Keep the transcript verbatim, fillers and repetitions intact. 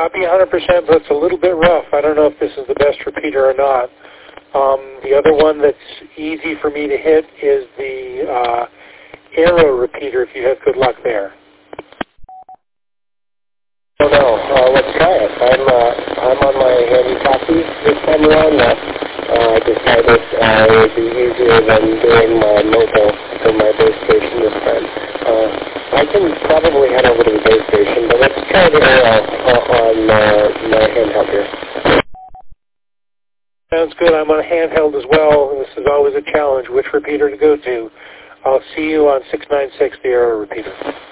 copy one hundred percent, but it's a little bit rough. I don't know if this is the best repeater or not. Um, the other one that's easy for me to hit is the uh, Arrow repeater, if you have good luck there. Oh no, uh, let's try it. I'm, uh, I'm on my handy copy this time around. Uh, uh, I decided uh, it would be easier than doing my mobile from my base station this time. Uh, I can probably head over to the base station, but let's try the Arrow uh, on uh, my handheld here. Sounds good. I'm on a handheld as well. This is always a challenge, which repeater to go to. I'll see you on six nine six, the Arrow repeater.